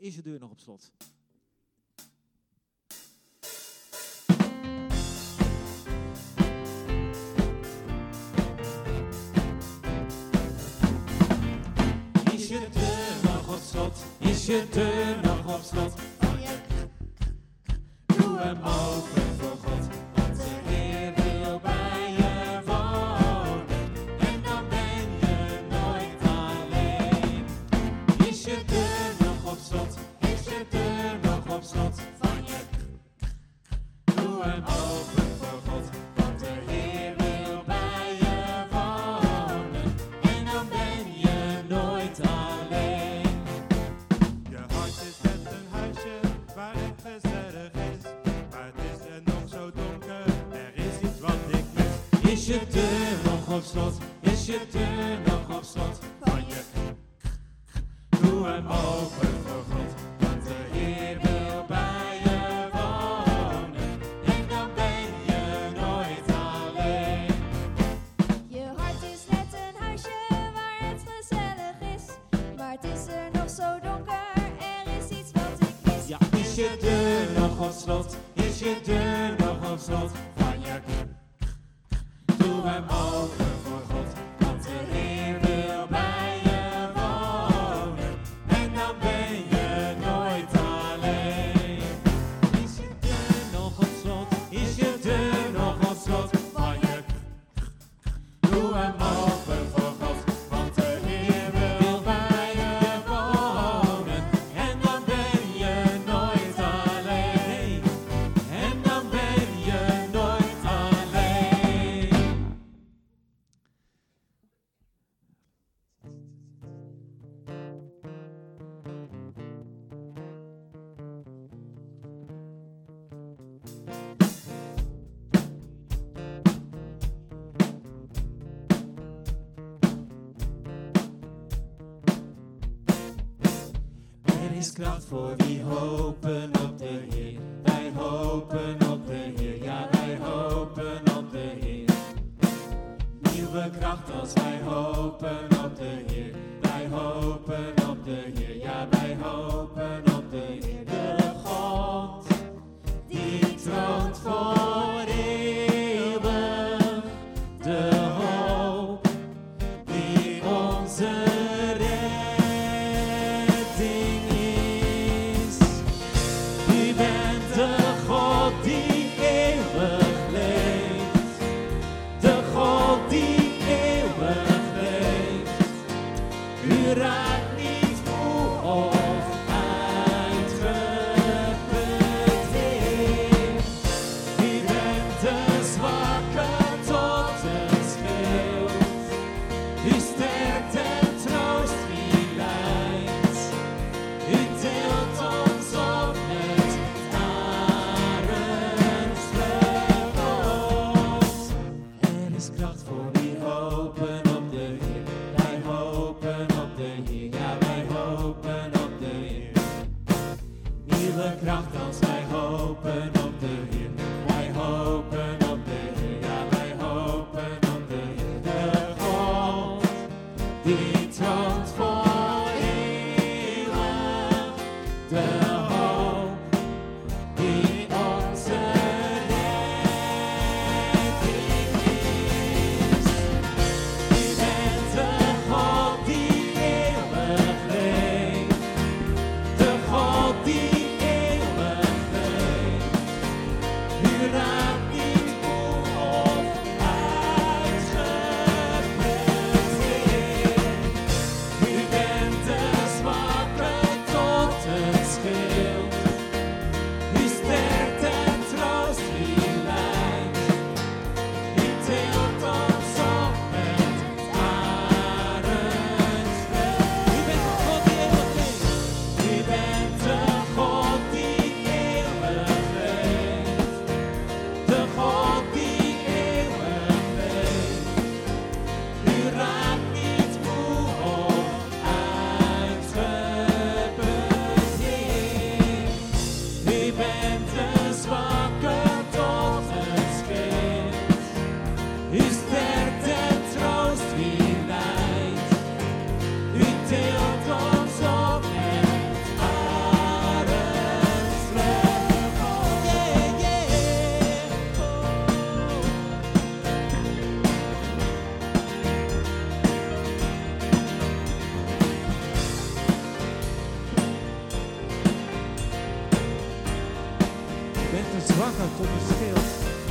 is je deur nog op slot? Is je deur nog op slot? Is je deur nog op slot? Doe hem open voor God, want de Heer wil bij je wonen. En dan ben je nooit alleen. Is je deur nog op slot? Is je deur nog op slot? Doe hem open voor God, want de Heer wil bij je wonen. En dan ben je nooit alleen. Je hart is net een huisje waar het gezellig is, maar het is er nog zo donker, er is iets wat ik mis. Is je deur nog op slot? Is je deur nog op slot? Doe hem open voor God, want de Heer wil bij je wonen. En dan ben je nooit alleen. Je hart is net een huisje waar het gezellig is, maar het is er nog zo donker, er is iets wat ik mis. Ja, is je deur nog op slot? Is je deur nog op slot? Doe hem open voor God, want de Heer wil bij je wonen. En dan ben je nooit alleen. Is je deur nog op slot? Is je deur nog op slot? Doe hem open voor God, want de Heer wil bij je wonen. En dan ben je nooit alleen. En dan ben je nooit alleen. Er is kracht voor wie hopen op de Heer. Wij hopen op de Heer, ja wij hopen op de Heer. Nieuwe kracht als wij hopen op de Heer. Wij hopen op de Heer, ja wij hopen op de Heer. De God die troont voor eeuwig. De hoop die onze redding is. U bent de God die eeuwig leeft. De God die eeuwig leeft. U raakt niet moe of uitgeput weer. U bent de zwakke tot een schild. U sterkt en troost wie lijdt. U deelt ons op met arendsvleugels. Er is kracht voor wie hopen op de Heer. Wij hopen op de Heer, ja wij hopen op de Heer. Nieuwe kracht als wij hopen op de Heer. Wij hopen op de Heer, ja wij hopen op de Heer. De God die troont voor eeuwig. De hoop die onze redding is. U bent de God die eeuwig leeft. De God die eeuwig leeft. U raakt niet moe of uitgeput weer. U bent de zwakke tot een schild. te zwakke tot een schild.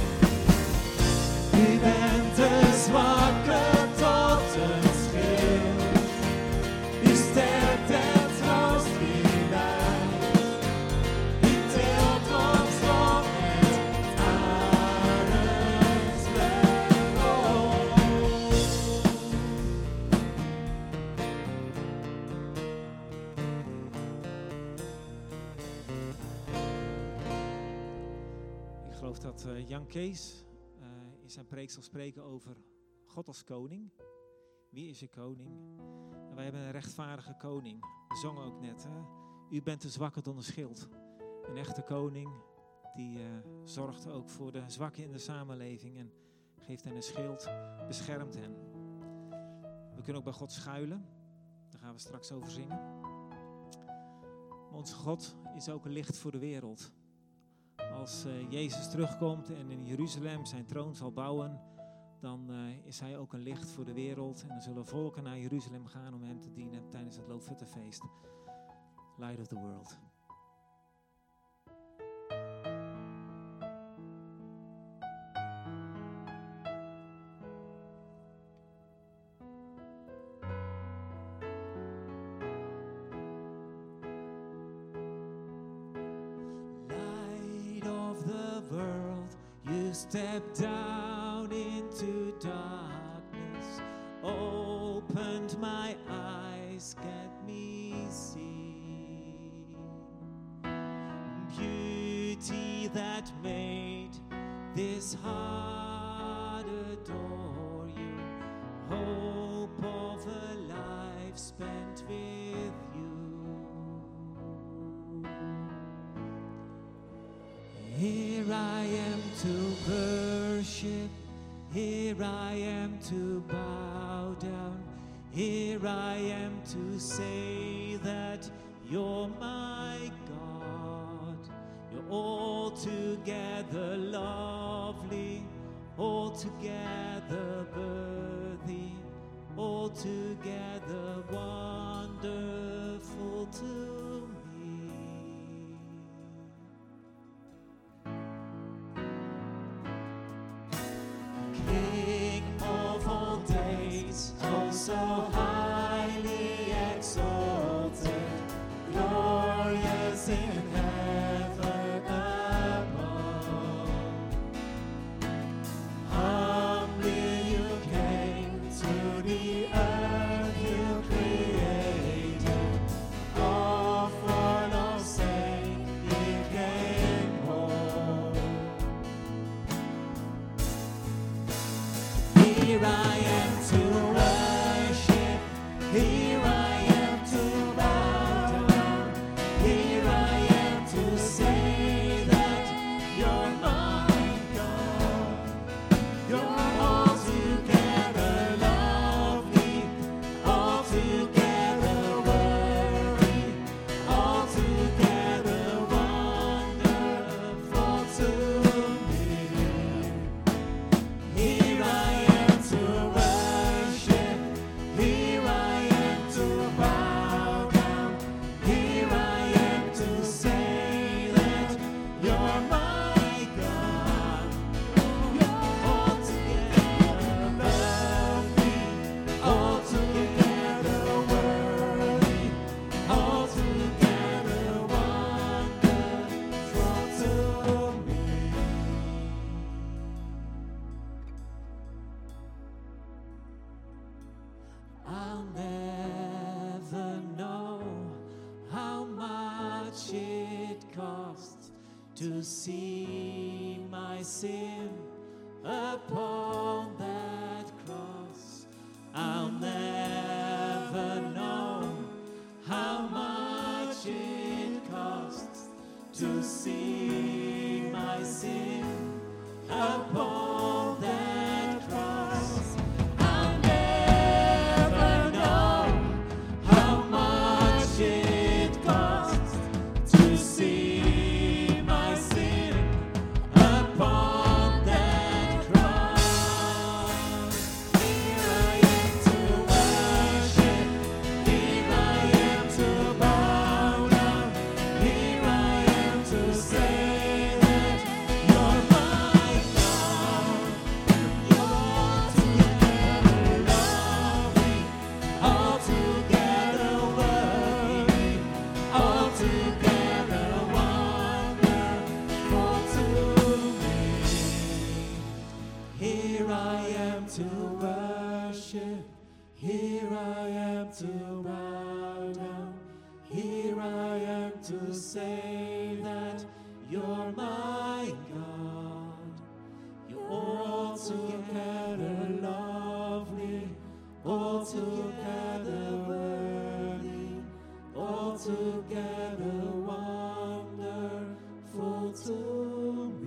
U bent te zwakke tot een schild. U sterkt en troost wie lijdt. U tilt ons op met arensblauw. Ik geloof dat Jan Kees in zijn preek zal spreken over God als koning. Wie is je koning? En wij hebben een rechtvaardige koning. We zongen ook net. Hè? U bent de zwakke tot een schild. Een echte koning die zorgt ook voor de zwakken in de samenleving. En geeft hen een schild, beschermt hen. We kunnen ook bij God schuilen. Daar gaan we straks over zingen. Maar onze God is ook een licht voor de wereld. Als Jezus terugkomt en in Jeruzalem zijn troon zal bouwen, dan is hij ook een licht voor de wereld. En dan zullen volken naar Jeruzalem gaan om hem te dienen tijdens het Loofhuttenfeest. Light of the world. Step down into darkness, opened my eyes, get me see beauty that made this heart adore you, hope of a life spent with you. Here I am to worship, here I am to bow down, here I am to say that you're my God. You're altogether lovely, altogether worthy, altogether wonderful to me. So highly exalted, glorious in heaven above. Humbly you came to the earth you created. Of one of sake you came home. Here I am to here I am to bow down, here I am to say that you're my God. You're altogether lovely, altogether worthy, altogether wonderful to me. Here I am to worship, here I I'll never know how much it costs to see my sin upon that cross. I'll never know how much it costs to see my sin upon that cross. I'll never know how much it costs to see my sin upon that cross. Here I am to worship, here I am to bow down, here I am to say that Here I am to bow down. Here I am to say that you're my God. You're altogether lovely, altogether worthy, altogether wonderful to me.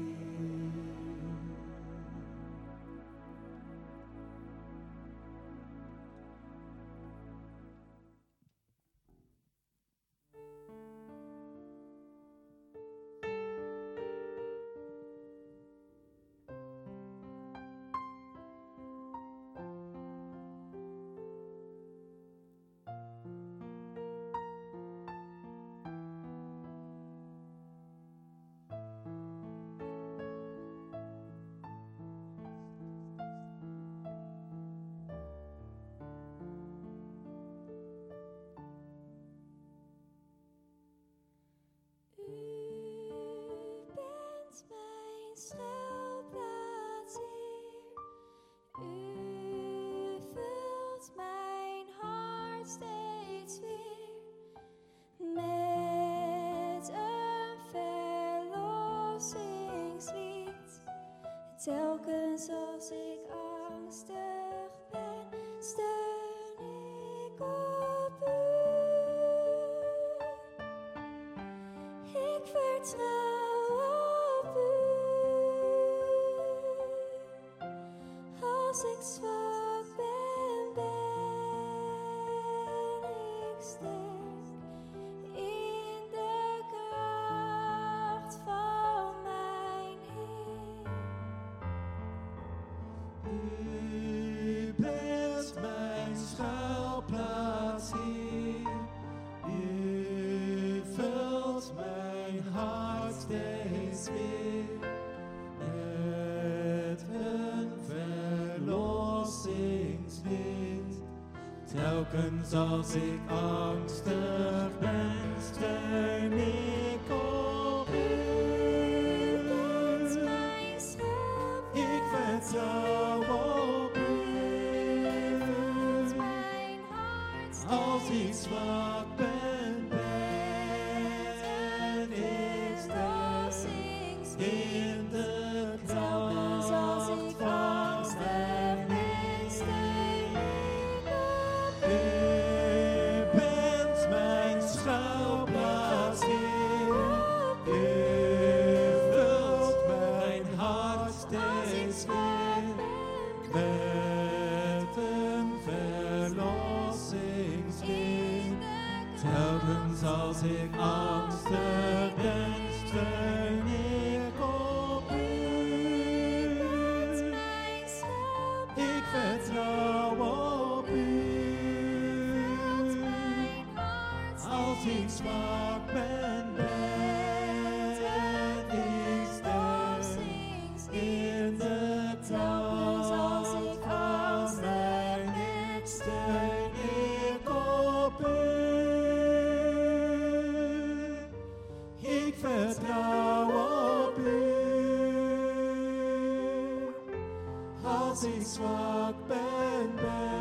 Schuilplaats hier. U vult mijn hart steeds weer met een verlossingslied. Telkens als ik angstig ben, steun ik op u. Ik vertrouw op u. Als ik zwak ben, ben ik sterk in de kracht van mijn Heer. U bent mijn schuilplaats hier. U vult mijn hart steeds weer met een verlossingslied. Telkens als ik angstig ben, steun ik op u. Bent mijn schuilplaats. Ik vertrouw op u. Vult mijn hart Als ik zwak ben, ben ik sterk in de telkens als kracht ik van angstig mijn ben, steun ik op U bent mijn schuilplaats hier. U vult mijn hart steeds weer met een verlossingslied. Telkens als ik angstig ben, steun ik op u. mijn schuilplaats. Ik vertrouw op u. Mijn hart Als ik zwak ben, ben ik sterk in de kracht van mijn Heer. Steun ik op u. Ik vertrouw op u. Als ik zwak ben,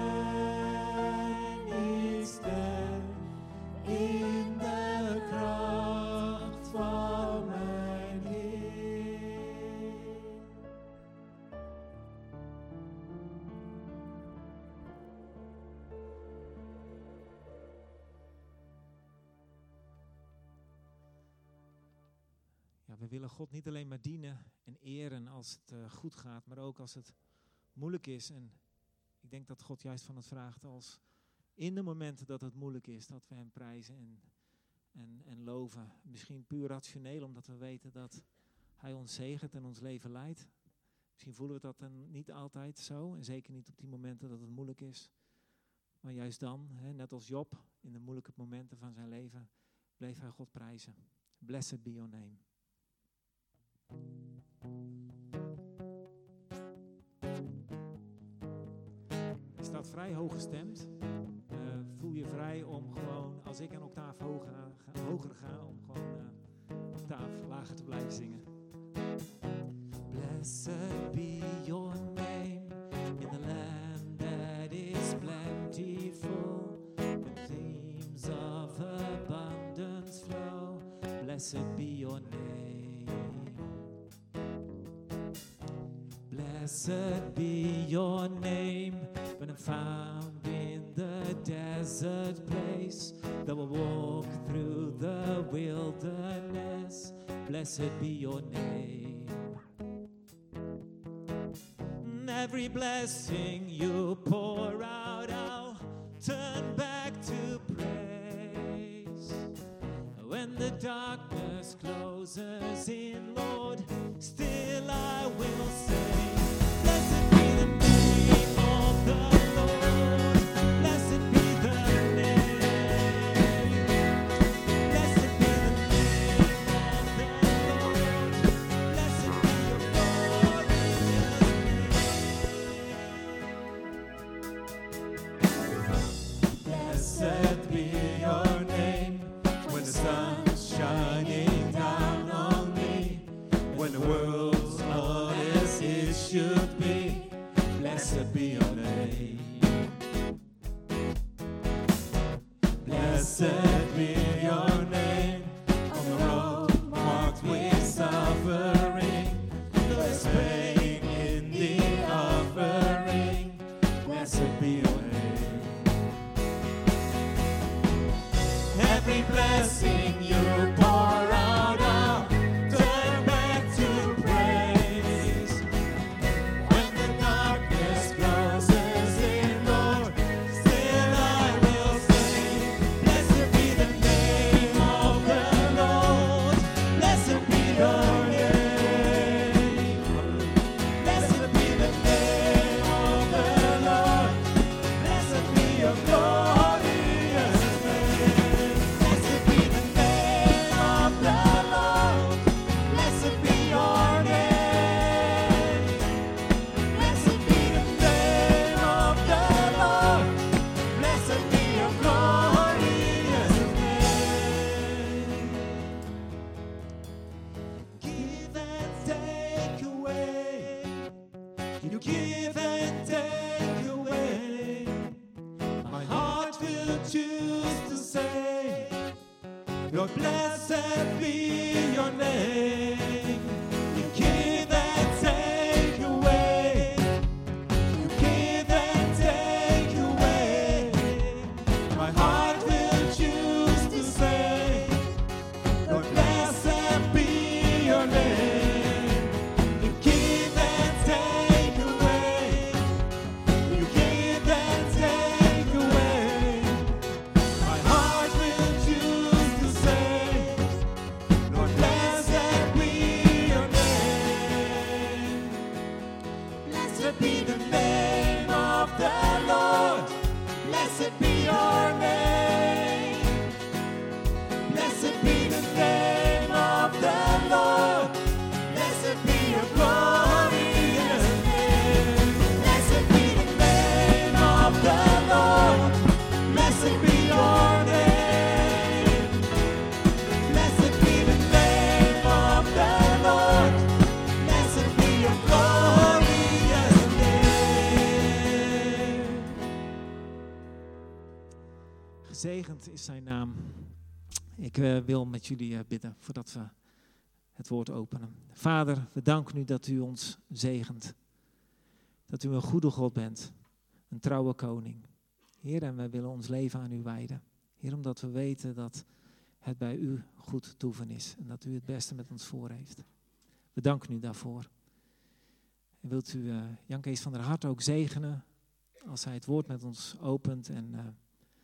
ben ik sterk in de kracht van mijn Heer. Ja, we willen God niet alleen maar dienen en eren als het goed gaat, maar ook als het moeilijk is. En ik denk dat God juist van het vraagt als in de momenten dat het moeilijk is, dat we hem prijzen en loven. Misschien puur rationeel, omdat we weten dat hij ons zegent en ons leven leidt. Misschien voelen we dat dan niet altijd zo, en zeker niet op die momenten dat het moeilijk is. Maar juist dan, net als Job, in de moeilijke momenten van zijn leven, bleef hij God prijzen. Blessed be your name. Je staat vrij hoog gestemd. Voel je vrij om gewoon, als ik een octaaf hoger ga, om gewoon een octaaf lager te blijven zingen. Blessed be your name in the land that is blessed. blessed be your name. Blessed be your name when I'm found in the desert place, though I walk through the wilderness. Blessed be your name. Every blessing you pour out, I'll turn back to praise. When the darkness closes in, Lord, still I will sing. Blessed be the name of the Lord. Blessed be the name. Blessed be the name of the Lord. Blessed be your glorious name. Blessed be your name when the sun's shining down on me, when the world's all as it should be. Blessed be your name. Blessed be your name on the road marked with suffering. There's pain in the offering. Blessed be your name. Every blessing you pour out, I'll turn back to praise. When the darkness closes in, Lord, still I will sing. Blessed be the name of the Lord. Blessed be your name. Blessed be the name of the Lord. Blessed be your glorious name. Blessed be the name of the Lord. Blessed be your name. Blessed be the name of the Lord. Blessed be your glorious name. Give and take away. You give and take away. My heart will choose to say, Lord, blessed be your name. You give and take away. You give and take away. My heart will choose to say, Lord, blessed be your name. You give and take away. You give and take away. My heart will choose to say, Lord, blessed be your name. Blessed be the name of the Lord. Blessed be your name. Blessed be the name of the Lord. Blessed be your glorious name. Blessed be the name of the Lord. Blessed be your name. Blessed be the name of the Lord. Blessed be your glorious name. Gezegend is zijn naam. Ik wil met jullie bidden voordat we het woord openen. Vader, we danken u dat u ons zegent. Dat u een goede God bent. Een trouwe koning. Heer, en wij willen ons leven aan u wijden. Heer, omdat we weten dat het bij u goed toeven is. En dat u het beste met ons voor heeft. We danken u daarvoor. En wilt u Jan Kees van der Hart ook zegenen als hij het woord met ons opent en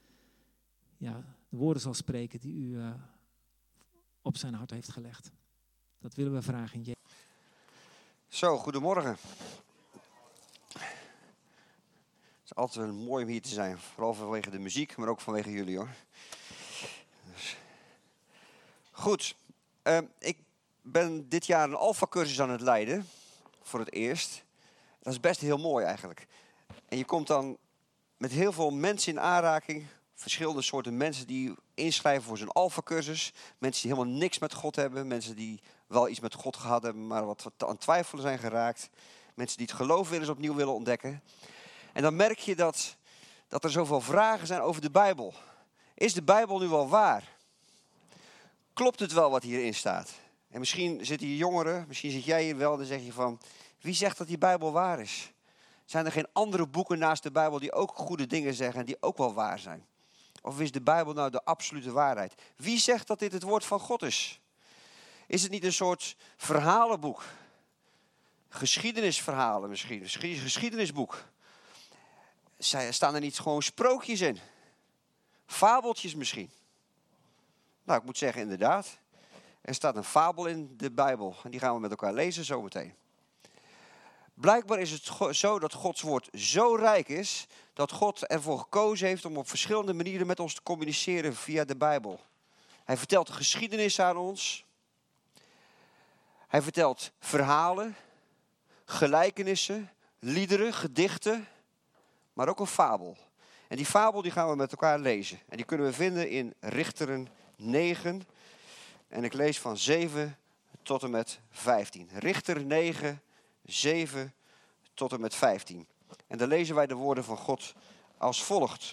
de woorden zal spreken die u op zijn hart heeft gelegd. Dat willen we vragen in Jezus. Zo, goedemorgen. Het is altijd wel mooi om hier te zijn. Vooral vanwege de muziek, maar ook vanwege jullie hoor. Dus. Goed, ik ben dit jaar een Alpha-cursus aan het leiden. Voor het eerst. Dat is best heel mooi eigenlijk. En je komt dan met heel veel mensen in aanraking. Verschillende soorten mensen die inschrijven voor zo'n Alpha-cursus. Mensen die helemaal niks met God hebben. Mensen die wel iets met God gehad hebben, maar wat aan twijfelen zijn geraakt. Mensen die het geloof weer eens opnieuw willen ontdekken. En dan merk je dat er zoveel vragen zijn over de Bijbel. Is de Bijbel nu wel waar? klopt het wel wat hierin staat? En misschien zitten hier jongeren, misschien zit jij hier wel en dan zeg je van, wie zegt dat die Bijbel waar is? Zijn er geen andere boeken naast de Bijbel die ook goede dingen zeggen en die ook wel waar zijn? Of is de Bijbel nou de absolute waarheid? Wie zegt dat dit het woord van God is? Is het niet een soort verhalenboek? Geschiedenisverhalen misschien, een geschiedenisboek. Staan er niet gewoon sprookjes in? Fabeltjes misschien? Nou, ik moet zeggen inderdaad. Er staat een fabel in de Bijbel en die gaan we met elkaar lezen zometeen. Blijkbaar is het zo dat Gods woord zo rijk is, dat God ervoor gekozen heeft om op verschillende manieren met ons te communiceren via de Bijbel. Hij vertelt de geschiedenis aan ons. Hij vertelt verhalen, gelijkenissen, liederen, gedichten, maar ook een fabel. En die fabel die gaan we met elkaar lezen. En die kunnen we vinden in Richteren 9. En ik lees van 7 tot en met 15. Richter 9, 7 tot en met 15. En dan lezen wij de woorden van God als volgt.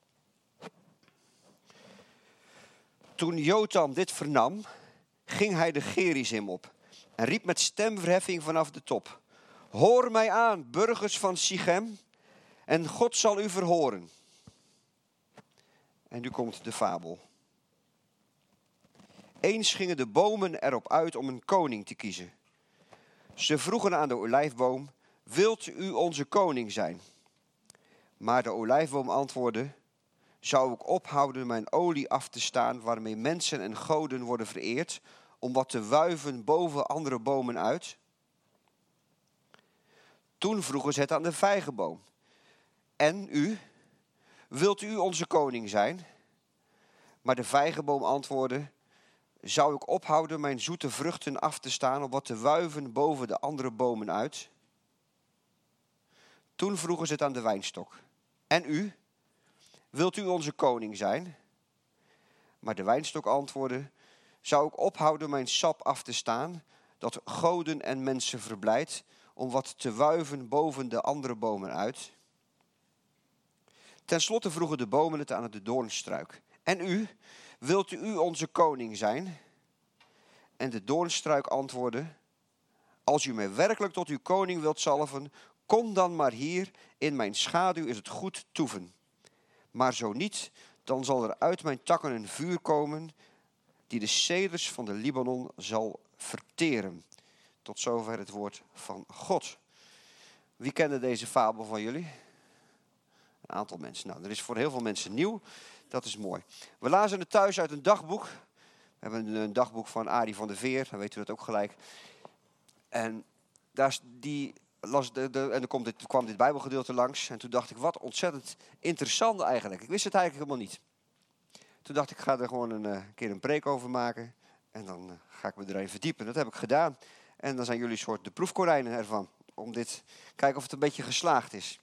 Toen Jotam dit vernam, ging hij de Gerizim op en riep met stemverheffing vanaf de top. Hoor mij aan, burgers van Sichem, en God zal u verhoren. En nu komt de fabel. Eens gingen de bomen erop uit om een koning te kiezen. Ze vroegen aan de olijfboom, wilt u onze koning zijn? Maar de olijfboom antwoordde, zou ik ophouden mijn olie af te staan waarmee mensen en goden worden vereerd, om wat te wuiven boven andere bomen uit? Toen vroegen ze het aan de vijgenboom. En u, wilt u onze koning zijn? Maar de vijgenboom antwoordde, zou ik ophouden mijn zoete vruchten af te staan om wat te wuiven boven de andere bomen uit? Toen vroegen ze het aan de wijnstok. En u, wilt u onze koning zijn? Maar de wijnstok antwoordde, zou ik ophouden mijn sap af te staan, dat goden en mensen verblijdt, om wat te wuiven boven de andere bomen uit? Ten slotte vroegen de bomen het aan de doornstruik. En u, wilt u onze koning zijn? En de doornstruik antwoordde, als u mij werkelijk tot uw koning wilt zalven, kom dan maar hier, in mijn schaduw is het goed toeven. Maar zo niet, dan zal er uit mijn takken een vuur komen, die de ceders van de Libanon zal verteren. Tot zover het woord van God. Wie kende deze fabel van jullie? Een aantal mensen. Nou, er is voor heel veel mensen nieuw. Dat is mooi. We lazen het thuis uit een dagboek. We hebben een dagboek van Arie van der Veer. Dan weet u dat ook gelijk. En dan kwam dit Bijbelgedeelte langs. En toen dacht ik, wat ontzettend interessant eigenlijk. Ik wist het eigenlijk helemaal niet. Toen dacht ik, ga er gewoon een keer een preek over maken. En dan ga ik me erin verdiepen. Dat heb ik gedaan. En dan zijn jullie soort de proefkonijnen ervan. Om dit, kijken of het een beetje geslaagd is.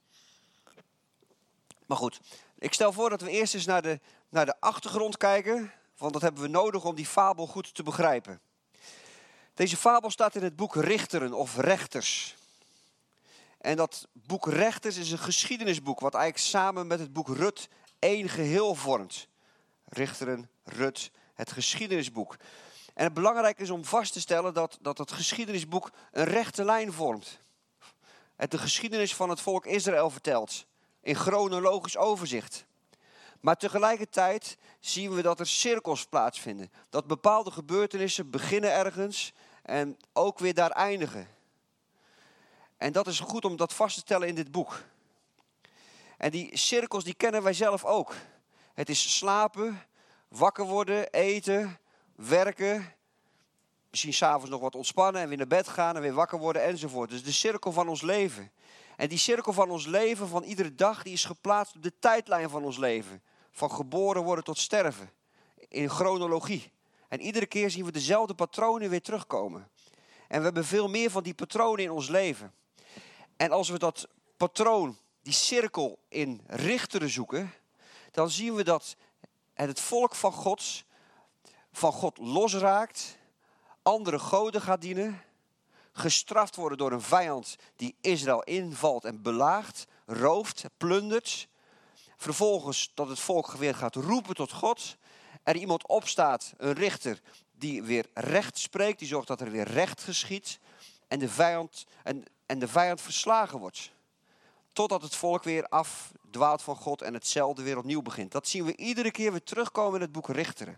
Maar goed, ik stel voor dat we eerst eens naar de achtergrond kijken. Want dat hebben we nodig om die fabel goed te begrijpen. Deze fabel staat in het boek Richteren of Rechters. En dat boek Rechters is een geschiedenisboek wat eigenlijk samen met het boek Rut één geheel vormt. Richteren, Rut, het geschiedenisboek. En het belangrijk is om vast te stellen dat het geschiedenisboek een rechte lijn vormt. Het de geschiedenis van het volk Israël vertelt. In chronologisch overzicht. Maar tegelijkertijd zien we dat er cirkels plaatsvinden. Dat bepaalde gebeurtenissen beginnen ergens en ook weer daar eindigen. En dat is goed om dat vast te stellen in dit boek. En die cirkels die kennen wij zelf ook. Het is slapen, wakker worden, eten, werken. Misschien 's avonds nog wat ontspannen en weer naar bed gaan en weer wakker worden enzovoort. Dus de cirkel van ons leven. En die cirkel van ons leven, van iedere dag, die is geplaatst op de tijdlijn van ons leven. Van geboren worden tot sterven. In chronologie. En iedere keer zien we dezelfde patronen weer terugkomen. En we hebben veel meer van die patronen in ons leven. En als we dat patroon, die cirkel in Richteren zoeken, dan zien we dat het volk van God losraakt, andere goden gaat dienen, gestraft worden door een vijand die Israël invalt en belaagt, rooft, plundert. Vervolgens dat het volk weer gaat roepen tot God. er iemand opstaat, een richter, die weer recht spreekt, die zorgt dat er weer recht geschiet en de vijand verslagen wordt. Totdat het volk weer afdwaalt van God en hetzelfde weer opnieuw begint. Dat zien we iedere keer weer terugkomen in het boek Richteren.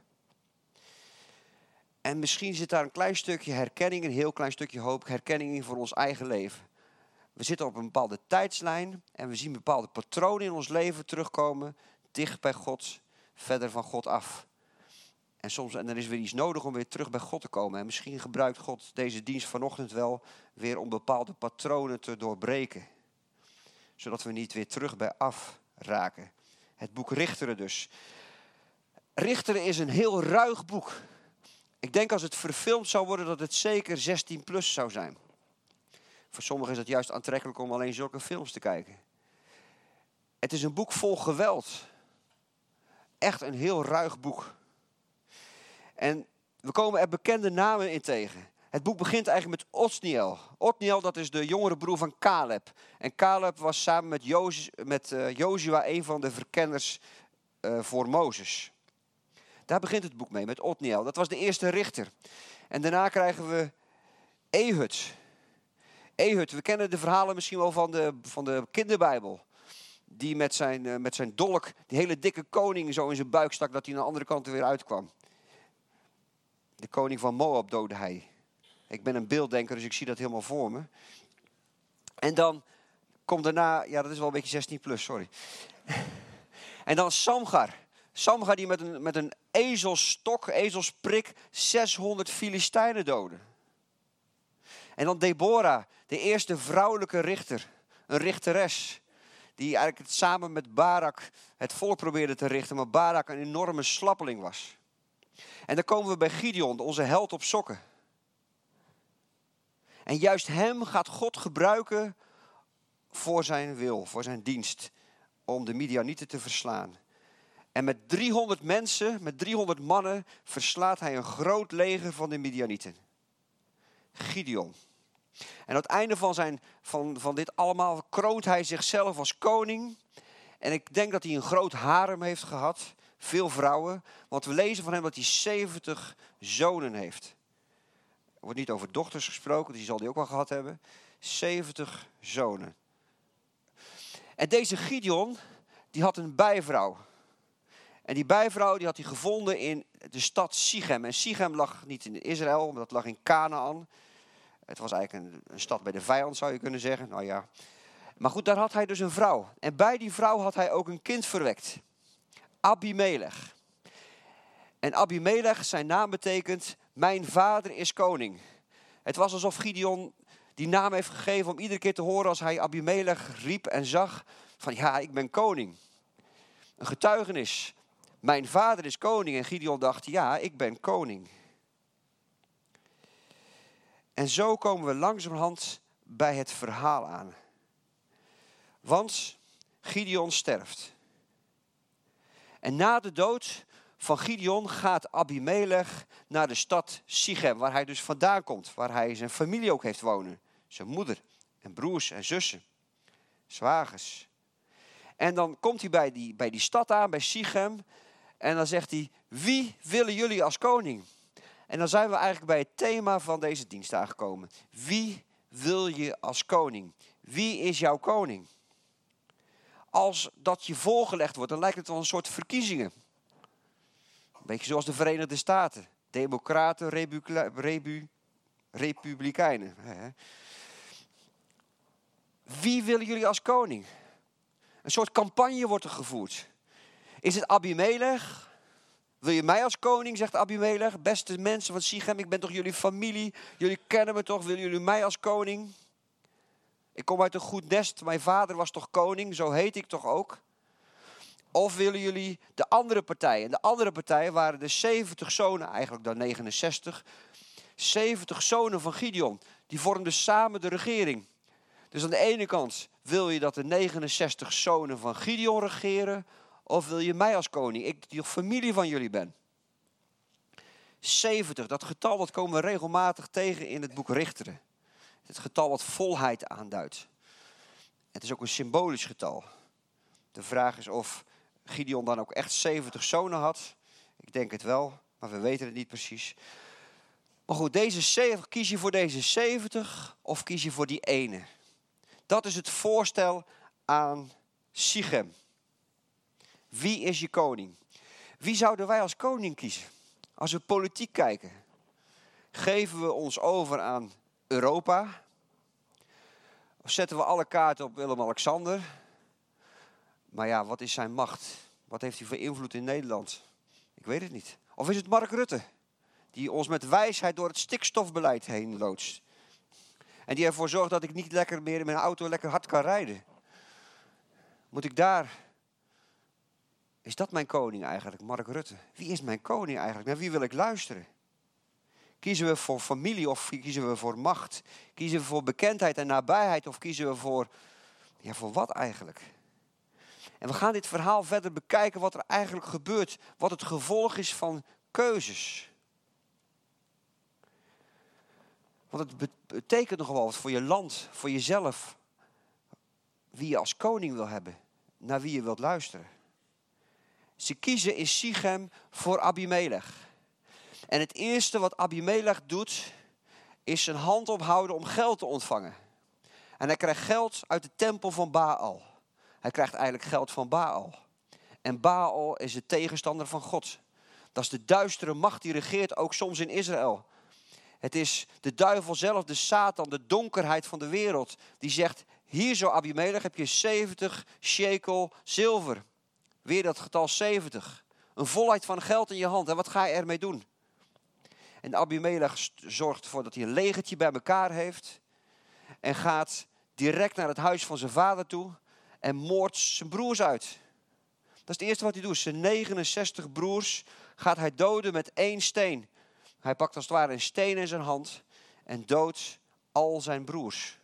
En misschien zit daar een klein stukje herkenning, een heel klein stukje hoop, herkenning in voor ons eigen leven. We zitten op een bepaalde tijdslijn en we zien bepaalde patronen in ons leven terugkomen, dicht bij God, verder van God af. En er is weer iets nodig om weer terug bij God te komen. En misschien gebruikt God deze dienst vanochtend wel weer om bepaalde patronen te doorbreken. Zodat we niet weer terug bij af raken. Het boek Richteren dus. Richteren is een heel ruig boek. Ik denk als het verfilmd zou worden dat het zeker 16 plus zou zijn. Voor sommigen is het juist aantrekkelijk om alleen zulke films te kijken. Het is een boek vol geweld. Echt een heel ruig boek. En we komen er bekende namen in tegen. Het boek begint eigenlijk met Othniel. Othniel, dat is de jongere broer van Caleb. En Caleb was samen met Jozua een van de verkenners voor Mozes. Daar begint het boek mee, met Othniel. Dat was de eerste richter. En daarna krijgen we Ehud. Ehud, we kennen de verhalen misschien wel van de kinderbijbel. Die met zijn dolk die hele dikke koning zo in zijn buik stak dat hij aan de andere kant er weer uitkwam. De koning van Moab doodde hij. Ik ben een beelddenker, dus ik zie dat helemaal voor me. En dan komt daarna, ja dat is wel een beetje 16 plus, sorry. En dan Samgar. Samgar die met een ezelsprik 600 Filistijnen doodde. En dan Deborah, de eerste vrouwelijke richter. Een richteres. Die eigenlijk samen met Barak het volk probeerde te richten. Maar Barak een enorme slappeling was. En dan komen we bij Gideon, onze held op sokken. En juist hem gaat God gebruiken voor zijn wil, voor zijn dienst. Om de Midianieten te verslaan. En met 300 mensen, met 300 mannen, verslaat hij een groot leger van de Midianieten. Gideon. En aan het einde van dit allemaal kroont hij zichzelf als koning. En ik denk dat hij een groot harem heeft gehad. Veel vrouwen. Want we lezen van hem dat hij 70 zonen heeft. Er wordt niet over dochters gesproken, die zal hij ook wel gehad hebben. 70 zonen. En deze Gideon, die had een bijvrouw. En die bijvrouw die had hij gevonden in de stad Sichem. En Sichem lag niet in Israël, maar dat lag in Kanaan. Het was eigenlijk een stad bij de vijand, zou je kunnen zeggen. Nou ja. Maar goed, daar had hij dus een vrouw. En bij die vrouw had hij ook een kind verwekt. Abimelech. En Abimelech, zijn naam betekent, mijn vader is koning. Het was alsof Gideon die naam heeft gegeven om iedere keer te horen als hij Abimelech riep en zag van ja, ik ben koning. Een getuigenis. Mijn vader is koning. En Gideon dacht, ja, ik ben koning. En zo komen we langzamerhand bij het verhaal aan. Want Gideon sterft. En na de dood van Gideon gaat Abimelech naar de stad Sichem, waar hij dus vandaan komt. Waar hij zijn familie ook heeft wonen. Zijn moeder en broers en zussen. Zwagers. En dan komt hij bij die stad aan, bij Sichem. En dan zegt hij, wie willen jullie als koning? En dan zijn we eigenlijk bij het thema van deze dienst aangekomen. Wie wil je als koning? Wie is jouw koning? Als dat je voorgelegd wordt, dan lijkt het wel een soort verkiezingen. Een beetje zoals de Verenigde Staten. Democraten, republikeinen. Wie willen jullie als koning? Een soort campagne wordt er gevoerd. Is het Abimelech? Wil je mij als koning, zegt Abimelech. Beste mensen van Sichem, ik ben toch jullie familie. Jullie kennen me toch, willen jullie mij als koning? Ik kom uit een goed nest, mijn vader was toch koning, zo heet ik toch ook? Of willen jullie de andere partij? En de andere partij waren de 70 zonen, eigenlijk dan 69. 70 zonen van Gideon, die vormden samen de regering. Dus aan de ene kant wil je dat de 69 zonen van Gideon regeren, of wil je mij als koning, ik die familie van jullie ben? 70, dat getal dat komen we regelmatig tegen in het boek Richteren. Het getal wat volheid aanduidt. Het is ook een symbolisch getal. De vraag is of Gideon dan ook echt 70 zonen had. Ik denk het wel, maar we weten het niet precies. Maar goed, kies je voor deze 70 of kies je voor die ene? Dat is het voorstel aan Sichem. Wie is je koning? Wie zouden wij als koning kiezen? Als we politiek kijken, geven we ons over aan Europa? Of zetten we alle kaarten op Willem-Alexander? Maar ja, wat is zijn macht? Wat heeft hij voor invloed in Nederland? Ik weet het niet. Of is het Mark Rutte, die ons met wijsheid door het stikstofbeleid heen loodst? En die ervoor zorgt dat ik niet lekker meer in mijn auto lekker hard kan rijden. Moet ik daar... Is dat mijn koning eigenlijk, Mark Rutte? Wie is mijn koning eigenlijk? Naar wie wil ik luisteren? Kiezen we voor familie of kiezen we voor macht? Kiezen we voor bekendheid en nabijheid of kiezen we voor... Ja, voor wat eigenlijk? En we gaan dit verhaal verder bekijken wat er eigenlijk gebeurt. Wat het gevolg is van keuzes. Want het betekent nogal wat voor je land, voor jezelf. Wie je als koning wil hebben. Naar wie je wilt luisteren. Ze kiezen in Sichem voor Abimelech. En het eerste wat Abimelech doet, is zijn hand ophouden om geld te ontvangen. En hij krijgt geld uit de tempel van Baal. Hij krijgt eigenlijk geld van Baal. En Baal is de tegenstander van God. Dat is de duistere macht die regeert ook soms in Israël. Het is de duivel zelf, de Satan, de donkerheid van de wereld. Die zegt, hier zo Abimelech heb je 70 shekel zilver. Weer dat getal 70. Een volheid van geld in je hand. En wat ga je ermee doen? En Abimelech zorgt ervoor dat hij een legertje bij elkaar heeft. En gaat direct naar het huis van zijn vader toe. En moordt zijn broers uit. Dat is het eerste wat hij doet. Zijn 69 broers gaat hij doden met 1 steen. Hij pakt als het ware een steen in zijn hand. En doodt al zijn broers.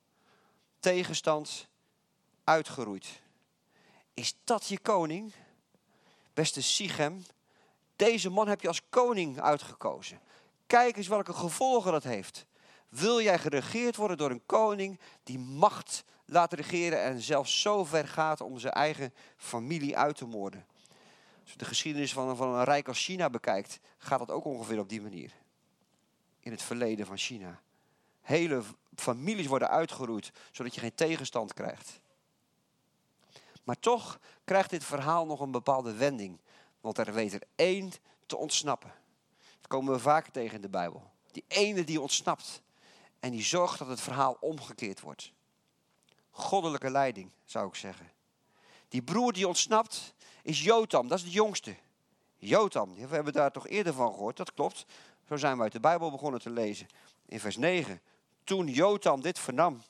Tegenstand uitgeroeid. Is dat je koning? Beste Sichem, deze man heb je als koning uitgekozen. Kijk eens welke gevolgen dat heeft. Wil jij geregeerd worden door een koning die macht laat regeren en zelfs zo ver gaat om zijn eigen familie uit te moorden? Als je de geschiedenis van een rijk als China bekijkt, gaat dat ook ongeveer op die manier. In het verleden van China. Hele families worden uitgeroeid, zodat je geen tegenstand krijgt. Maar toch krijgt dit verhaal nog een bepaalde wending. Want er weet er 1 te ontsnappen. Dat komen we vaker tegen in de Bijbel. Die ene die ontsnapt. En die zorgt dat het verhaal omgekeerd wordt. Goddelijke leiding, zou ik zeggen. Die broer die ontsnapt is Jotam. Dat is de jongste. Jotam, we hebben daar toch eerder van gehoord. Dat klopt. Zo zijn we uit de Bijbel begonnen te lezen. In vers 9. Toen Jotam dit vernam.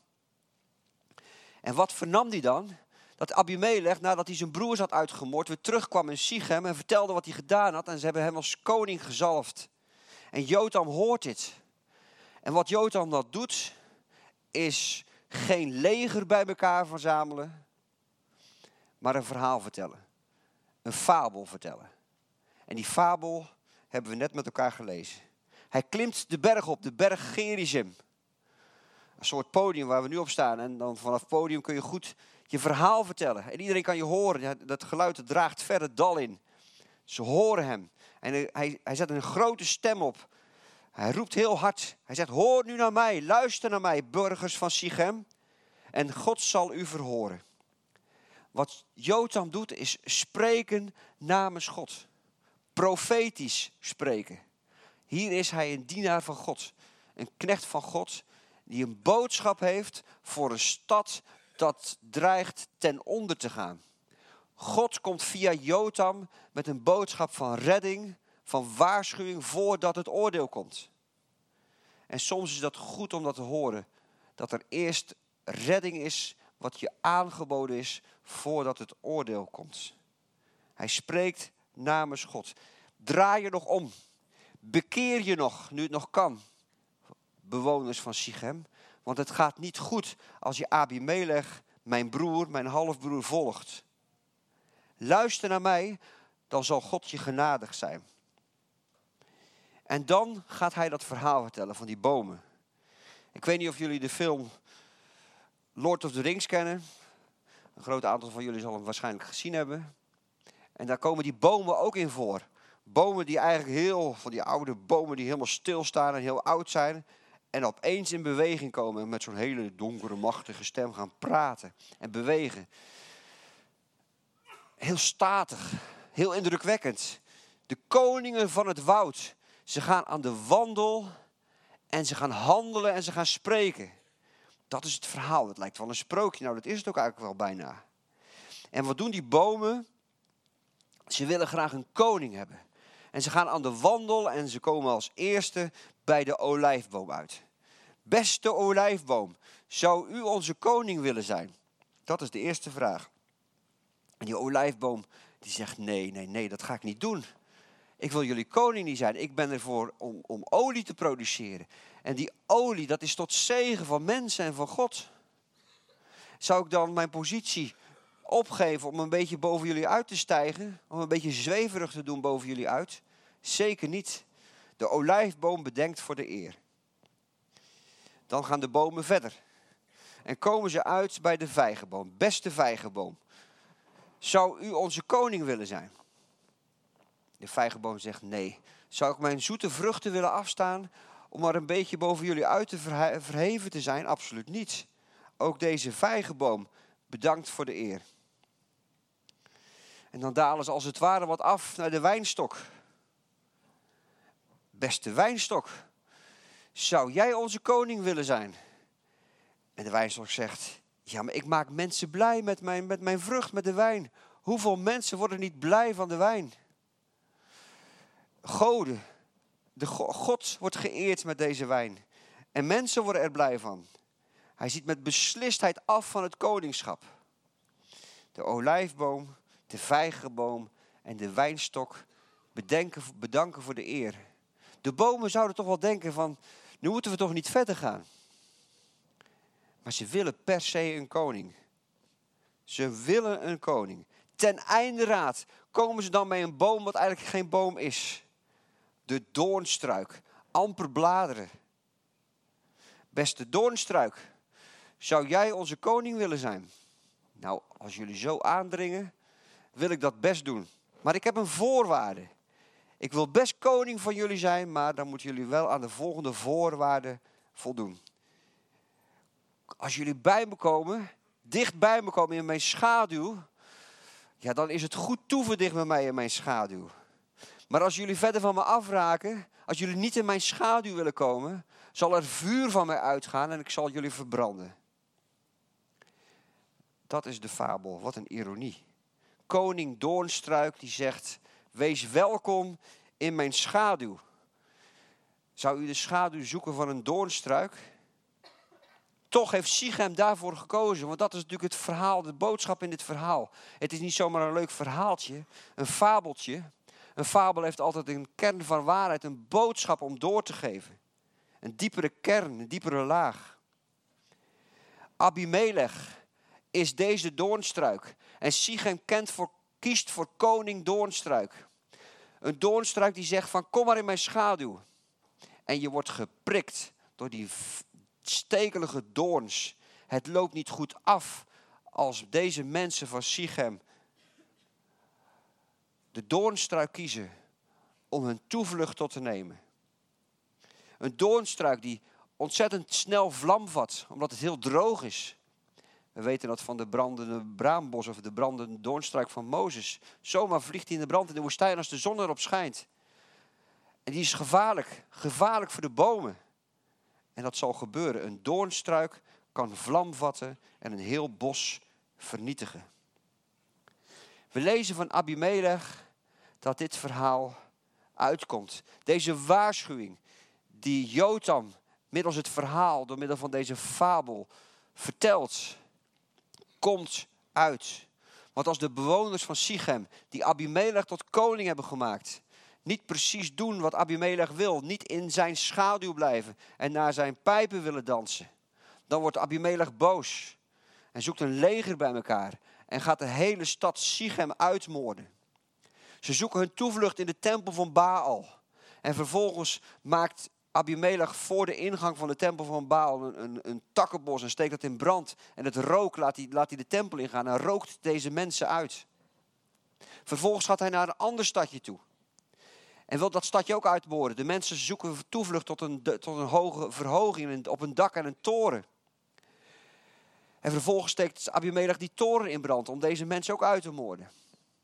En wat vernam hij dan? Dat Abimelech, nadat hij zijn broers had uitgemoord, weer terugkwam in Sichem en vertelde wat hij gedaan had. En ze hebben hem als koning gezalfd. En Jotam hoort dit. En wat Jotam dat doet, is geen leger bij elkaar verzamelen, maar een verhaal vertellen. Een fabel vertellen. En die fabel hebben we net met elkaar gelezen. Hij klimt de berg op, de berg Gerizim. Een soort podium waar we nu op staan. En dan vanaf het podium kun je goed je verhaal vertellen. En iedereen kan je horen. Ja, dat geluid dat draagt ver het dal in. Ze horen hem. En hij zet een grote stem op. Hij roept heel hard. Hij zegt, hoor nu naar mij. Luister naar mij, burgers van Sichem. En God zal u verhoren. Wat Jotam doet is spreken namens God. Profetisch spreken. Hier is hij een dienaar van God. Een knecht van God. Die een boodschap heeft voor een stad dat dreigt ten onder te gaan. God komt via Jotam met een boodschap van redding, van waarschuwing voordat het oordeel komt. En soms is dat goed om dat te horen. Dat er eerst redding is wat je aangeboden is voordat het oordeel komt. Hij spreekt namens God. Draai je nog om. Bekeer je nog, nu het nog kan. Bewoners van Sichem. Want het gaat niet goed als je Abimelech, mijn broer, mijn halfbroer, volgt. Luister naar mij, dan zal God je genadig zijn. En dan gaat hij dat verhaal vertellen van die bomen. Ik weet niet of jullie de film Lord of the Rings kennen. Een groot aantal van jullie zal hem waarschijnlijk gezien hebben. En daar komen die bomen ook in voor. Bomen die eigenlijk van die oude bomen die helemaal stilstaan en heel oud zijn. En opeens in beweging komen en met zo'n hele donkere, machtige stem gaan praten en bewegen. Heel statig, heel indrukwekkend. De koningen van het woud, ze gaan aan de wandel en ze gaan handelen en ze gaan spreken. Dat is het verhaal. Het lijkt wel een sprookje. Nou, dat is het ook eigenlijk wel bijna. En wat doen die bomen? Ze willen graag een koning hebben. En ze gaan aan de wandel en ze komen als eerste bij de olijfboom uit. Beste olijfboom, zou u onze koning willen zijn? Dat is de eerste vraag. En die olijfboom die zegt nee, dat ga ik niet doen. Ik wil jullie koning niet zijn. Ik ben ervoor om olie te produceren. En die olie, dat is tot zegen van mensen en van God. Zou ik dan mijn positie opgeven om een beetje boven jullie uit te stijgen? Om een beetje zweverig te doen boven jullie uit? Zeker niet. De olijfboom bedenkt voor de eer. Dan gaan de bomen verder. En komen ze uit bij de vijgenboom. Beste vijgenboom. Zou u onze koning willen zijn? De vijgenboom zegt nee. Zou ik mijn zoete vruchten willen afstaan om maar een beetje boven jullie uit te verheven te zijn? Absoluut niet. Ook deze vijgenboom bedankt voor de eer. En dan dalen ze als het ware wat af naar de wijnstok. Beste wijnstok, zou jij onze koning willen zijn? En de wijnstok zegt, ja, maar ik maak mensen blij met mijn vrucht, met de wijn. Hoeveel mensen worden niet blij van de wijn? God wordt geëerd met deze wijn. En mensen worden er blij van. Hij ziet met beslistheid af van het koningschap. De olijfboom, de vijgenboom en de wijnstok bedanken voor de eer. De bomen zouden toch wel denken van, nu moeten we toch niet verder gaan. Maar ze willen per se een koning. Ze willen een koning. Ten einde raad komen ze dan bij een boom wat eigenlijk geen boom is. De doornstruik, amper bladeren. Beste doornstruik, zou jij onze koning willen zijn? Nou, als jullie zo aandringen, wil ik dat best doen. Maar ik heb een voorwaarde. Ik wil best koning van jullie zijn, maar dan moeten jullie wel aan de volgende voorwaarden voldoen. Als jullie bij me komen, dicht bij me komen in mijn schaduw, ja, dan is het goed toeverdicht met mij in mijn schaduw. Maar als jullie verder van me afraken, als jullie niet in mijn schaduw willen komen, zal er vuur van mij uitgaan en ik zal jullie verbranden. Dat is de fabel, wat een ironie. Koning Doornstruik die zegt, wees welkom in mijn schaduw. Zou u de schaduw zoeken van een doornstruik? Toch heeft Sichem daarvoor gekozen, want dat is natuurlijk het verhaal, de boodschap in dit verhaal. Het is niet zomaar een leuk verhaaltje, een fabeltje. Een fabel heeft altijd een kern van waarheid, een boodschap om door te geven. Een diepere kern, een diepere laag. Abimelech is deze doornstruik. En Sichem kiest voor koning doornstruik. Een doornstruik die zegt van kom maar in mijn schaduw. En je wordt geprikt door die stekelige doorns. Het loopt niet goed af als deze mensen van Sichem de doornstruik kiezen om hun toevlucht tot te nemen. Een doornstruik die ontzettend snel vlam vat, omdat het heel droog is. We weten dat van de brandende braambos of de brandende doornstruik van Mozes. Zomaar vliegt hij in de brand in de woestijn als de zon erop schijnt. En die is gevaarlijk voor de bomen. En dat zal gebeuren. Een doornstruik kan vlam vatten en een heel bos vernietigen. We lezen van Abimelech dat dit verhaal uitkomt. Deze waarschuwing die Jotam middels het verhaal, door middel van deze fabel vertelt, komt uit. Want als de bewoners van Sichem, die Abimelech tot koning hebben gemaakt, niet precies doen wat Abimelech wil, niet in zijn schaduw blijven en naar zijn pijpen willen dansen, dan wordt Abimelech boos en zoekt een leger bij elkaar en gaat de hele stad Sichem uitmoorden. Ze zoeken hun toevlucht in de tempel van Baal. En vervolgens maakt Abimelech voor de ingang van de tempel van Baal een takkenbos en steekt dat in brand. En het rook laat hij de tempel ingaan en rookt deze mensen uit. Vervolgens gaat hij naar een ander stadje toe. En wil dat stadje ook uitboren. De mensen zoeken toevlucht tot een hoge verhoging op een dak en een toren. En vervolgens steekt Abimelech die toren in brand om deze mensen ook uit te moorden.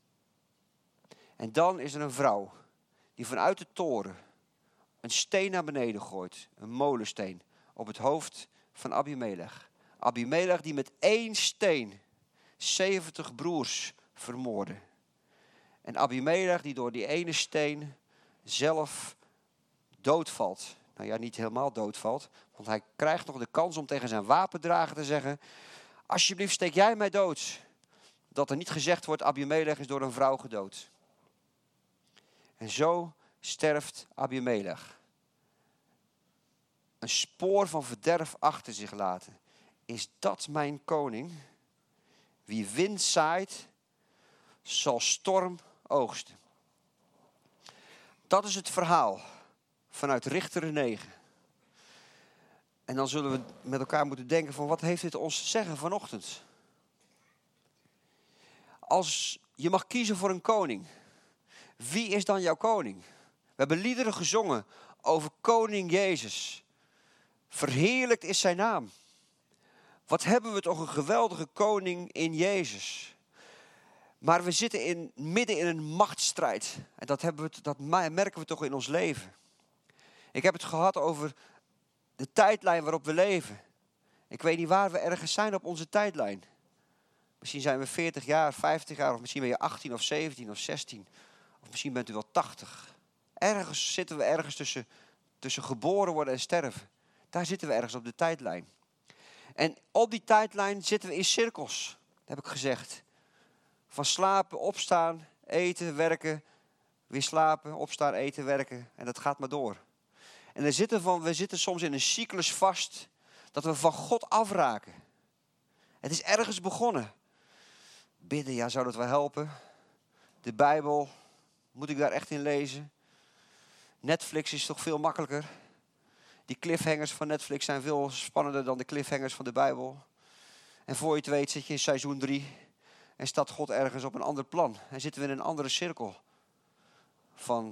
En dan is er een vrouw die vanuit de toren een steen naar beneden gooit. Een molensteen op het hoofd van Abimelech. Abimelech die met 1 steen 70 broers vermoordde. En Abimelech die door die ene steen zelf doodvalt. Nou ja, niet helemaal doodvalt. Want hij krijgt nog de kans om tegen zijn wapendrager te zeggen: alsjeblieft steek jij mij dood. Dat er niet gezegd wordt, Abimelech is door een vrouw gedood. En zo sterft Abimelech. Een spoor van verderf achter zich laten. Is dat mijn koning? Wie wind zaait, zal storm oogsten. Dat is het verhaal vanuit Richteren 9. En dan zullen we met elkaar moeten denken van wat heeft dit ons te zeggen vanochtend? Als je mag kiezen voor een koning, wie is dan jouw koning? We hebben liederen gezongen over koning Jezus. Verheerlijkt is zijn naam. Wat hebben we toch een geweldige koning in Jezus. Maar we zitten midden in een machtsstrijd. En dat merken we toch in ons leven. Ik heb het gehad over de tijdlijn waarop we leven. Ik weet niet waar we ergens zijn op onze tijdlijn. Misschien zijn we 40 jaar, 50 jaar, of misschien ben je 18 of 17 of 16. Of misschien bent u wel 80. Ergens zitten we ergens tussen geboren worden en sterven. Daar zitten we ergens op de tijdlijn. En op die tijdlijn zitten we in cirkels, heb ik gezegd. Van slapen, opstaan, eten, werken, weer slapen, opstaan, eten, werken. En dat gaat maar door. En we zitten soms in een cyclus vast dat we van God afraken. Het is ergens begonnen. Bidden, ja, zou dat wel helpen? De Bijbel, moet ik daar echt in lezen? Netflix is toch veel makkelijker? Die cliffhangers van Netflix zijn veel spannender dan de cliffhangers van de Bijbel. En voor je het weet zit je in seizoen 3 en staat God ergens op een ander plan. En zitten we in een andere cirkel van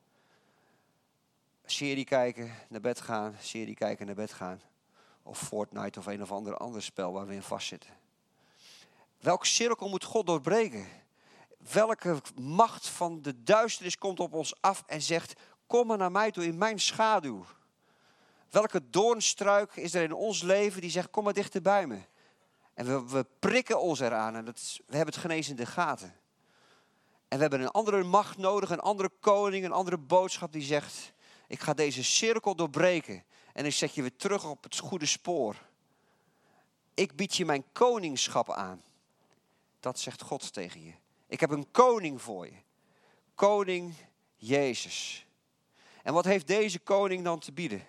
serie kijken, naar bed gaan, serie kijken, naar bed gaan. Of Fortnite of een of ander spel waar we in vastzitten. Welke cirkel moet God doorbreken? Welke macht van de duisternis komt op ons af en zegt: kom maar naar mij toe in mijn schaduw. Welke doornstruik is er in ons leven die zegt: kom maar dichter bij me. En we prikken ons eraan en we hebben het genezen in de gaten. En we hebben een andere macht nodig, een andere koning, een andere boodschap die zegt: ik ga deze cirkel doorbreken en ik zet je weer terug op het goede spoor. Ik bied je mijn koningschap aan. Dat zegt God tegen je. Ik heb een koning voor je. Koning Jezus. En wat heeft deze koning dan te bieden?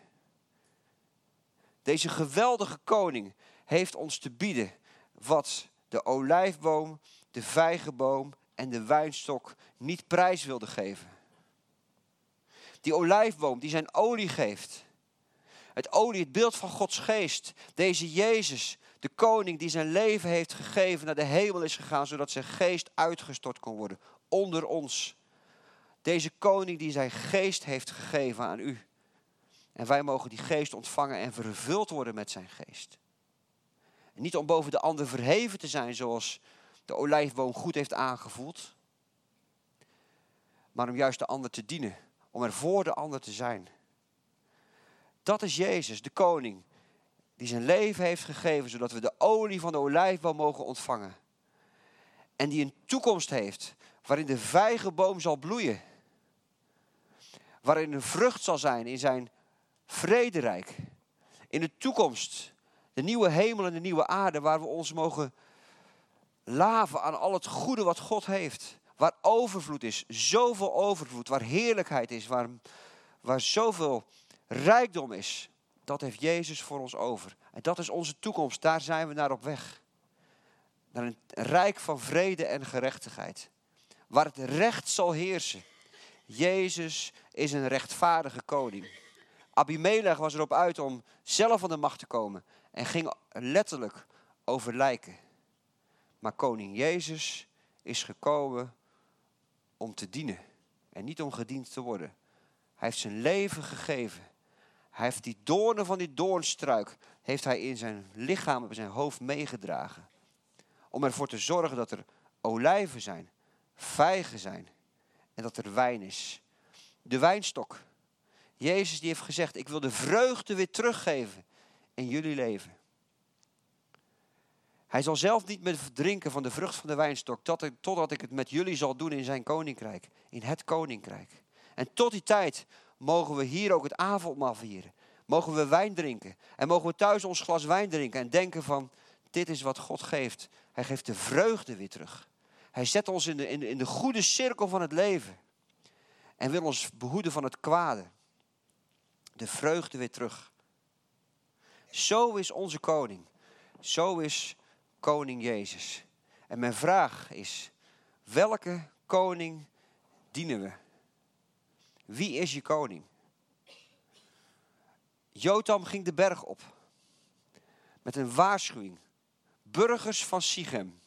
Deze geweldige koning heeft ons te bieden wat de olijfboom, de vijgenboom en de wijnstok niet prijs wilden geven. Die olijfboom die zijn olie geeft. Het olie, het beeld van Gods geest. Deze Jezus, de koning die zijn leven heeft gegeven, naar de hemel is gegaan, zodat zijn geest uitgestort kon worden onder ons. Deze koning die zijn geest heeft gegeven aan u. En wij mogen die geest ontvangen en vervuld worden met zijn geest. En niet om boven de ander verheven te zijn zoals de olijfboom goed heeft aangevoeld. Maar om juist de ander te dienen. Om er voor de ander te zijn. Dat is Jezus, de koning. Die zijn leven heeft gegeven zodat we de olie van de olijfboom mogen ontvangen. En die een toekomst heeft waarin de vijgenboom zal bloeien. Waarin een vrucht zal zijn in zijn vrederijk. In de toekomst. De nieuwe hemel en de nieuwe aarde waar we ons mogen laven aan al het goede wat God heeft. Waar overvloed is. Zoveel overvloed. Waar heerlijkheid is. Waar zoveel rijkdom is. Dat heeft Jezus voor ons over. En dat is onze toekomst. Daar zijn we naar op weg. Naar een rijk van vrede en gerechtigheid. Waar het recht zal heersen. Jezus is een rechtvaardige koning. Abimelech was erop uit om zelf aan de macht te komen. En ging letterlijk over lijken. Maar koning Jezus is gekomen om te dienen. en niet om gediend te worden. Hij heeft zijn leven gegeven. Hij heeft die doornen van die doornstruik heeft hij in zijn lichaam, op zijn hoofd meegedragen. Om ervoor te zorgen dat er olijven zijn, vijgen zijn en dat er wijn is. De wijnstok. Jezus die heeft gezegd, ik wil de vreugde weer teruggeven in jullie leven. Hij zal zelf niet meer drinken van de vrucht van de wijnstok, totdat ik het met jullie zal doen in zijn koninkrijk. In het koninkrijk. En tot die tijd mogen we hier ook het avondmaal vieren. Mogen we wijn drinken. En mogen we thuis ons glas wijn drinken en denken van, dit is wat God geeft. Hij geeft de vreugde weer terug. Hij zet ons in de goede cirkel van het leven. En wil ons behoeden van het kwade. De vreugde weer terug. Zo is onze koning. Zo is koning Jezus. En mijn vraag is, welke koning dienen we? Wie is je koning? Jotam ging de berg op. Met een waarschuwing. Burgers van Sichem.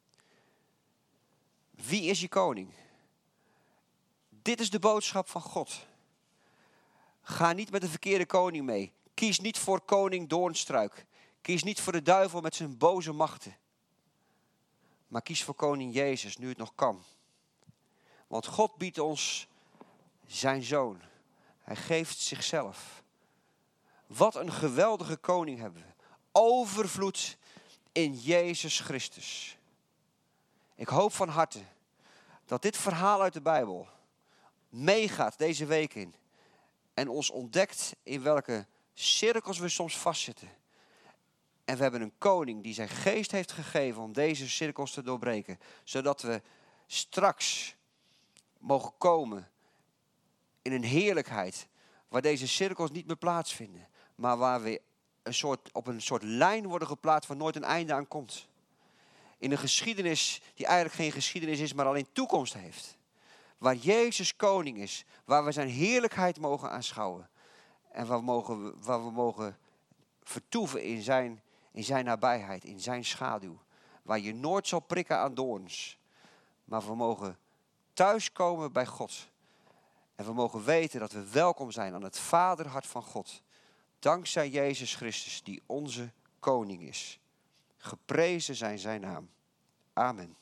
Wie is je koning? Dit is de boodschap van God. Ga niet met de verkeerde koning mee. Kies niet voor koning Doornstruik. Kies niet voor de duivel met zijn boze machten. Maar kies voor koning Jezus, nu het nog kan. Want God biedt ons zijn zoon. Hij geeft zichzelf. Wat een geweldige koning hebben we. Overvloed in Jezus Christus. Ik hoop van harte dat dit verhaal uit de Bijbel meegaat deze week in. En ons ontdekt in welke cirkels we soms vastzitten. En we hebben een koning die zijn geest heeft gegeven om deze cirkels te doorbreken. Zodat we straks mogen komen in een heerlijkheid waar deze cirkels niet meer plaatsvinden. Maar waar we op een soort lijn worden geplaatst waar nooit een einde aan komt. In een geschiedenis die eigenlijk geen geschiedenis is, maar alleen toekomst heeft. Waar Jezus koning is. Waar we zijn heerlijkheid mogen aanschouwen. En waar we mogen vertoeven in zijn nabijheid, in zijn schaduw. Waar je nooit zal prikken aan doorns. Maar we mogen thuiskomen bij God. En we mogen weten dat we welkom zijn aan het vaderhart van God. Dankzij Jezus Christus, die onze koning is. Geprezen zijn zijn naam. Amen.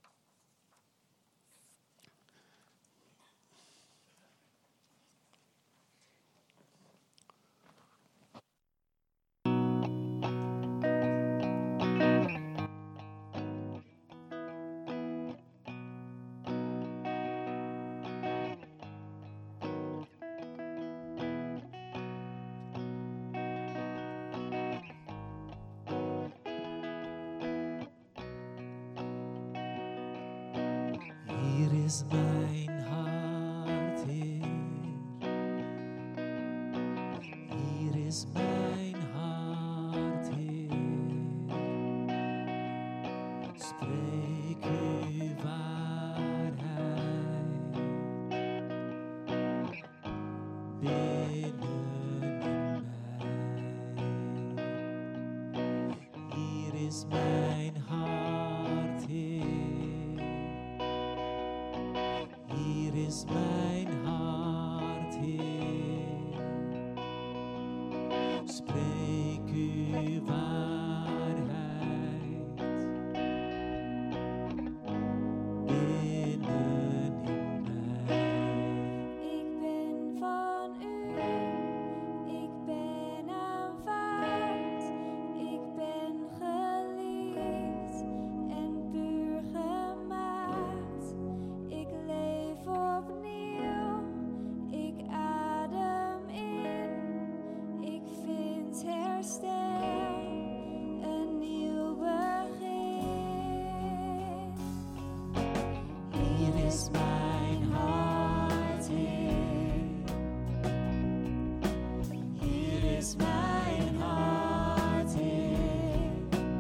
Hier is mijn hart, Heer. Hier is mijn hart, Heer. Spreek uw waarheid binnen in mij. Hier is mijn hart, Heer. Hier is mijn hart, Heer. Spreek uw waarheid binnen in mij. Ik ben van u, ik ben aanvaard, ik ben geliefd en puur gemaakt. Ik leef opnieuw, ik adem in, ik vind herstel, een nieuw begin. Hier is mijn hart, Heer. Hier is mijn hart, Heer.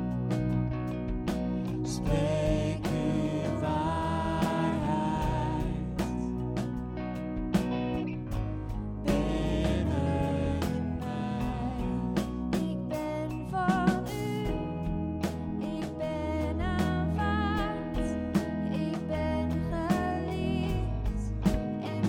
Spreek uw waarheid binnen in mij. Ik ben van u, ik ben aanvaard, ik ben geliefd en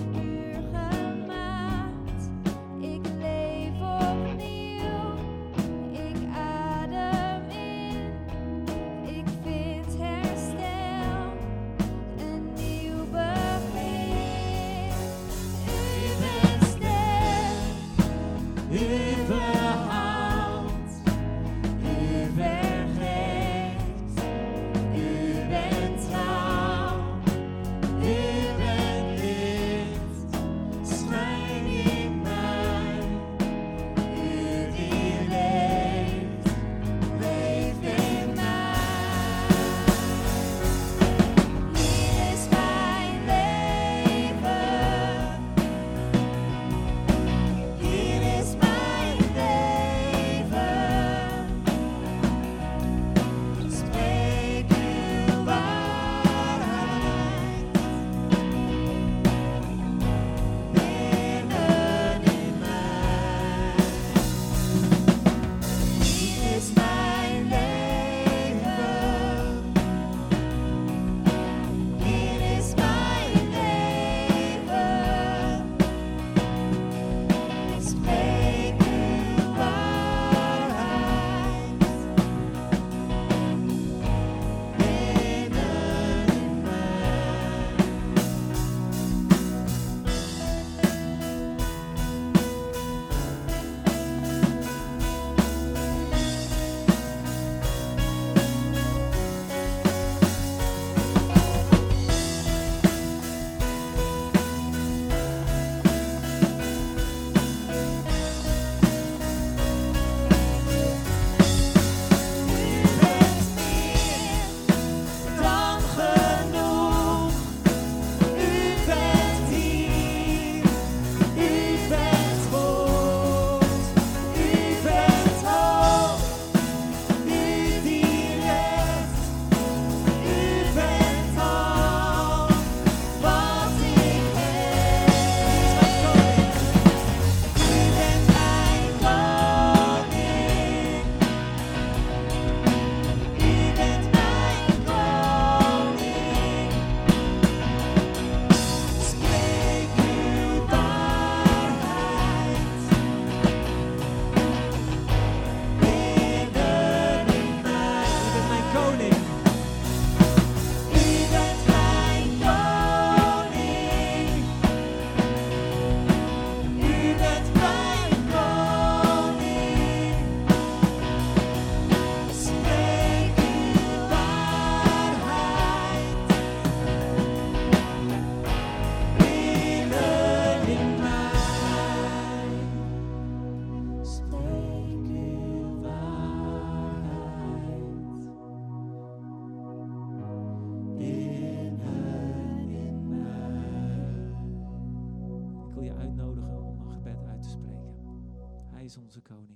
is onze koning.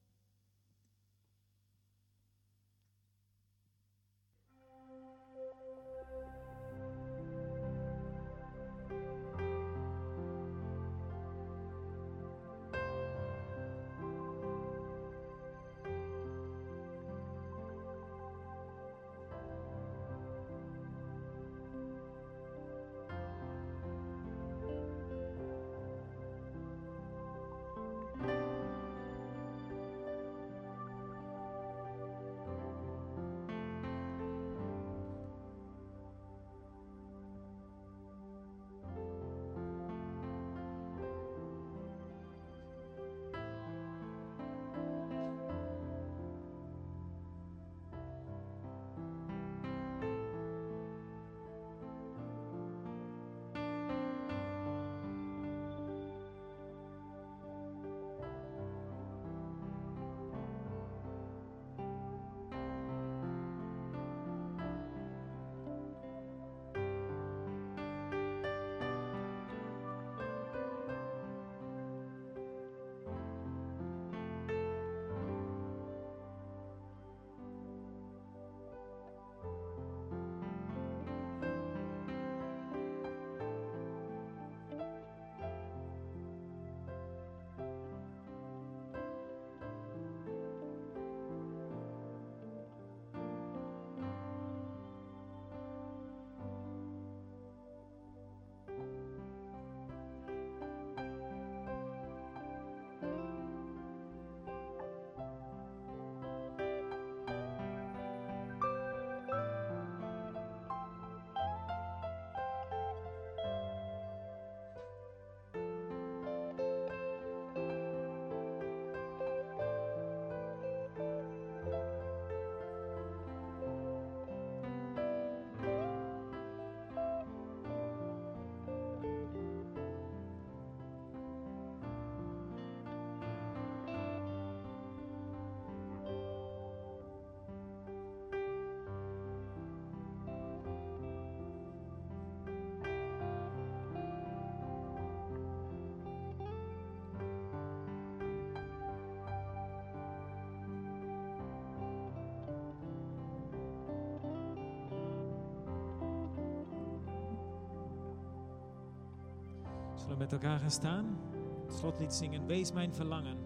Zullen we met elkaar gaan staan? Het slotlied zingen. Wees mijn verlangen.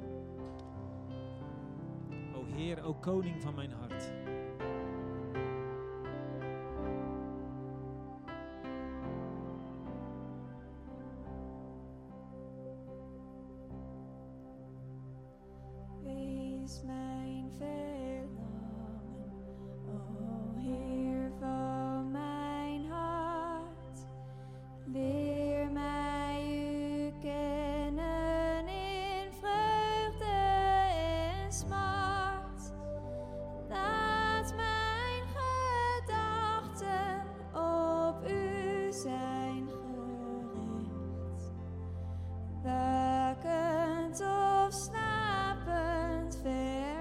O Heer, o koning van mijn hart. Wees mijn verlangen, o Heer van mijn hart. Leer mij u kennen in vreugde en smart. Laat mijn gedachten op u zijn gericht. Wakend of slapend ver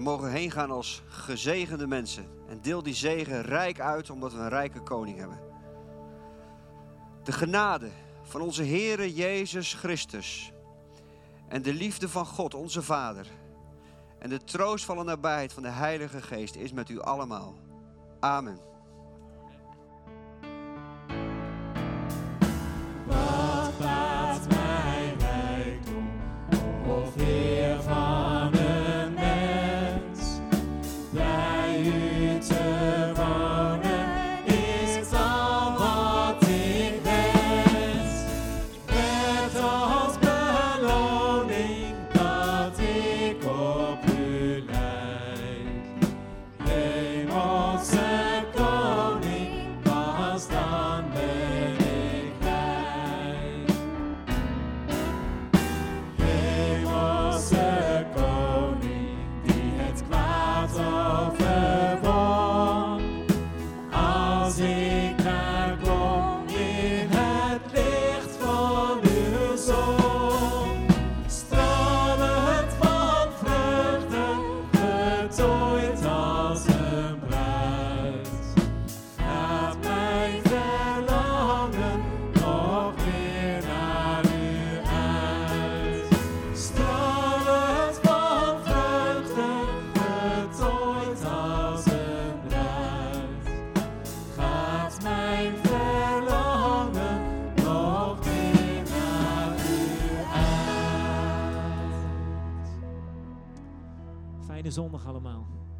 mogen heen gaan als gezegende mensen. En deel die zegen rijk uit, omdat we een rijke koning hebben. De genade van onze Heere Jezus Christus. En de liefde van God, onze Vader. En de troostvolle nabijheid van de Heilige Geest is met u allemaal. Amen. Wat baat mij rijkdom, of Heer van een mens, bij u te wonen is al wat ik wens. Met als beloning dat ik op u lijk, Hemelse Koning, pas dan ben ik rijk. Hemelse Koning, die het kwaad overwon, als ik daar kom in het licht van uw zon, stralend van vreugde, getooid als een bruid, gaat mijn verlangen nog weer naar u uit. Stralend van vreugde, getooid als een bruid, gaat mijn verlangen nog weer naar u uit. Fijne zondag allemaal.